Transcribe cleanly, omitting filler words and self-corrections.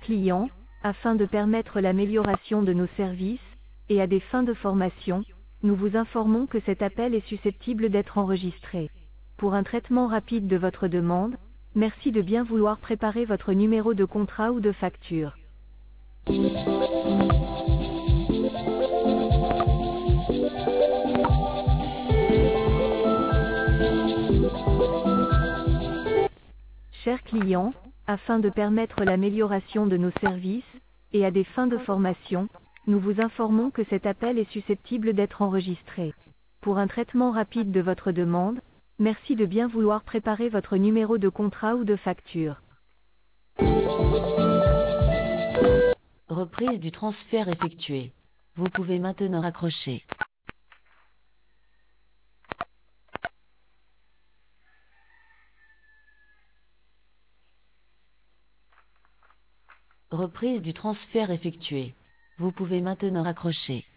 clients, afin de permettre l'amélioration de nos services, et à des fins de formation, nous vous informons que cet appel est susceptible d'être enregistré. Pour un traitement rapide de votre demande, merci de bien vouloir préparer votre numéro de contrat ou de facture. Chers clients, afin de permettre l'amélioration de nos services, et à des fins de formation, nous vous informons que cet appel est susceptible d'être enregistré. Pour un traitement rapide de votre demande, merci de bien vouloir préparer votre numéro de contrat ou de facture. Reprise du transfert effectué. Vous pouvez maintenant raccrocher. Reprise du transfert effectué. Vous pouvez maintenant raccrocher.